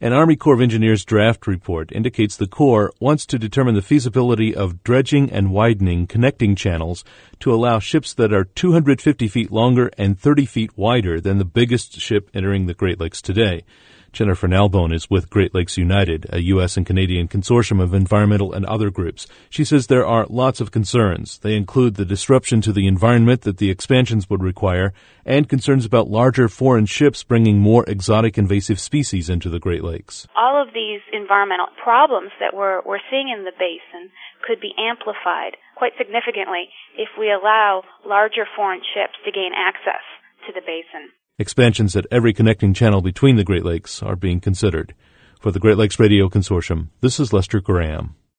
An Army Corps of Engineers draft report indicates the Corps wants to determine the feasibility of dredging and widening connecting channels to allow ships that are 250 feet longer and 30 feet wider than the biggest ship entering the Great Lakes today. Jennifer Nalbone is with Great Lakes United, a U.S. and Canadian consortium of environmental and other groups. She says there are lots of concerns. They include the disruption to the environment that the expansions would require and concerns about larger foreign ships bringing more exotic invasive species into the Great Lakes. All of these environmental problems that we're seeing in the basin could be amplified quite significantly if we allow larger foreign ships to gain access to the basin. Expansions at every connecting channel between the Great Lakes are being considered. For the Great Lakes Radio Consortium, this is Lester Graham.